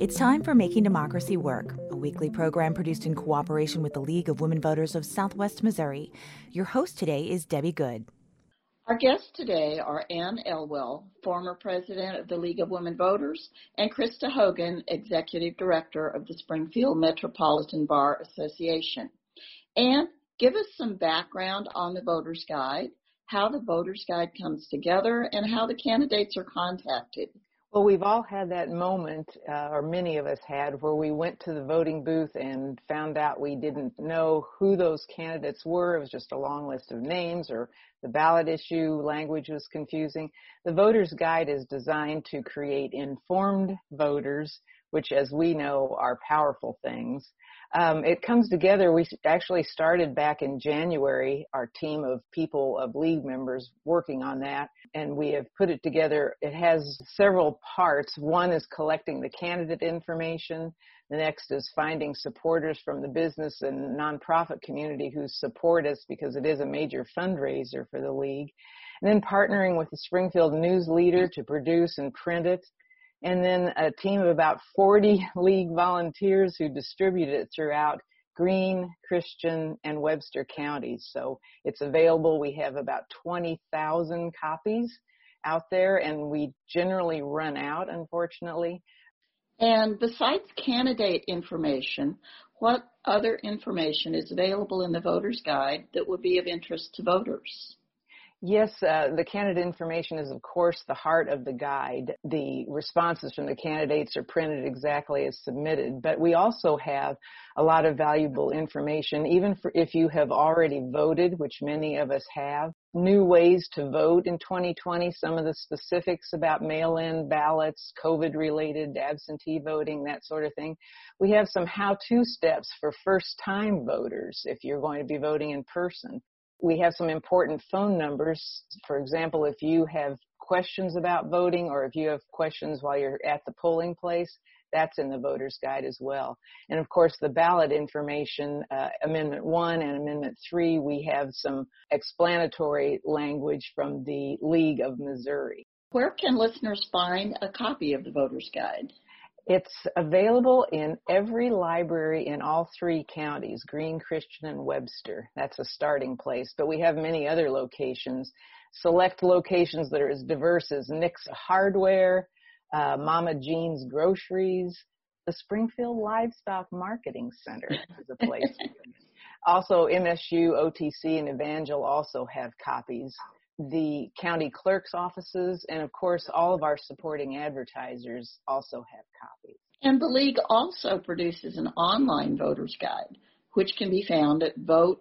It's time for Making Democracy Work, a weekly program produced in cooperation with the League of Women Voters of Southwest Missouri. Your host today is Debbie Good. Our guests today are Ann Elwell, former president of the League of Women Voters, and Krista Hogan, executive director of the Springfield Metropolitan Bar Association. Ann, give us some background on the Voters Guide, how the Voters Guide comes together, and how the candidates are contacted. Well, we've all had that moment, or many of us had, where we went to the voting booth and found out we didn't know who those candidates were. It was just a long list of names, or the ballot issue language was confusing. The Voter's Guide is designed to create informed voters, which, as we know, are powerful things. It comes together. We actually started back in January, our team of people, of League members working on that, and we have put it together. It has several parts. One is collecting the candidate information. The next is finding supporters from the business and nonprofit community who support us because it is a major fundraiser for the League. And then partnering with the Springfield News Leader to produce and print it. And then a team of about 40 League volunteers who distribute it throughout Greene, Christian, and Webster counties. So it's available. We have about 20,000 copies out there, and we generally run out, unfortunately. And besides candidate information, what other information is available in the Voter's Guide that would be of interest to voters? Yes, the candidate information is, of course, the heart of the guide. The responses from the candidates are printed exactly as submitted, but we also have a lot of valuable information, even for if you have already voted, which many of us have. New ways to vote in 2020, some of the specifics about mail-in ballots, COVID-related absentee voting, that sort of thing. We have some how-to steps for first-time voters if you're going to be voting in person. We have some important phone numbers. For example, if you have questions about voting or if you have questions while you're at the polling place, that's in the Voter's Guide as well. And of course, the ballot information, Amendment 1 and Amendment 3, we have some explanatory language from the League of Missouri. Where can listeners find a copy of the Voter's Guide? It's available in every library in all three counties, Greene, Christian, and Webster. That's a starting place, but we have many other locations, select locations that are as diverse as Nick's Hardware, Mama Jean's Groceries, the Springfield Livestock Marketing Center is a place. Also, MSU, OTC, and Evangel also have copies. The county clerk's offices, and of course, all of our supporting advertisers also have copies. And the League also produces an online voter's guide, which can be found at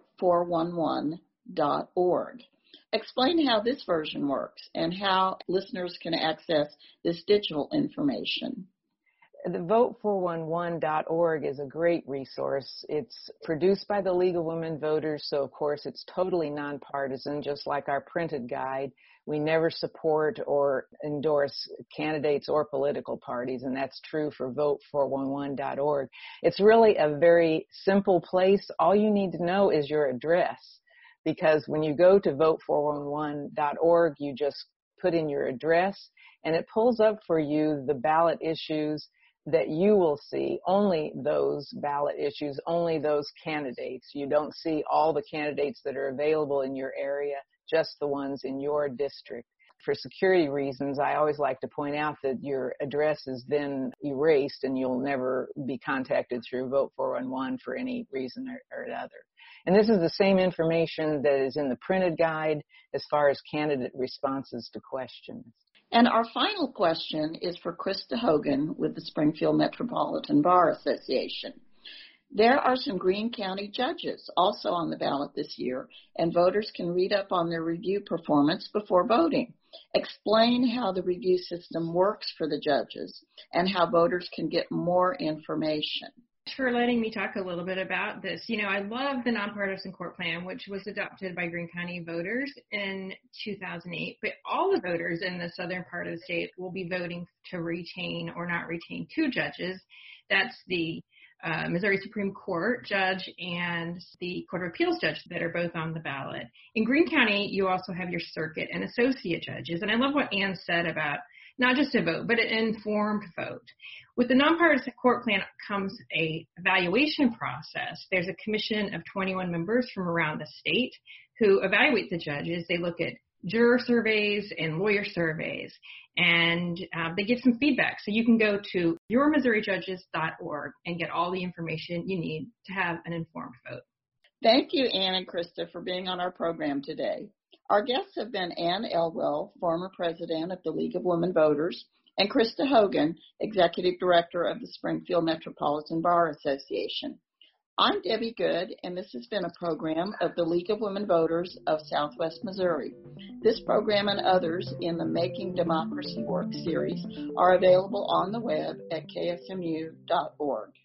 vote411.org. Explain how this version works and how listeners can access this digital information. The vote411.org is a great resource. It's produced by the League of Women Voters, so of course it's totally nonpartisan, just like our printed guide. We never support or endorse candidates or political parties, and that's true for vote411.org. It's really a very simple place. All you need to know is your address, because when you go to vote411.org, you just put in your address, and it pulls up for you the ballot issues that you will see, only those ballot issues, only those candidates. You don't see all the candidates that are available in your area, just the ones in your district. For security reasons, I always like to point out that your address is then erased and you'll never be contacted through Vote411 for any reason or another. And this is the same information that is in the printed guide as far as candidate responses to questions. And our final question is for Krista Hogan with the Springfield Metropolitan Bar Association. There are some Greene County judges also on the ballot this year, and voters can read up on their review performance before voting. Explain how the review system works for the judges and how voters can get more information. For letting me talk a little bit about this. You know, I love the nonpartisan court plan, which was adopted by Greene County voters in 2008, but all the voters in the southern part of the state will be voting to retain or not retain two judges. That's the Missouri Supreme Court judge and the Court of Appeals judge that are both on the ballot. In Greene County, you also have your circuit and associate judges. And I love what Ann said about not just a vote, but an informed vote. With the nonpartisan court plan comes a evaluation process. There's a commission of 21 members from around the state who evaluate the judges. They look at juror surveys and lawyer surveys, and they give some feedback. So you can go to yourmissouriJudges.org and get all the information you need to have an informed vote. Thank you, Ann and Krista, for being on our program today. Our guests have been Ann Elwell, former president of the League of Women Voters, and Krista Hogan, executive director of the Springfield Metropolitan Bar Association. I'm Debbie Good, and this has been a program of the League of Women Voters of Southwest Missouri. This program and others in the Making Democracy Work series are available on the web at ksmu.org.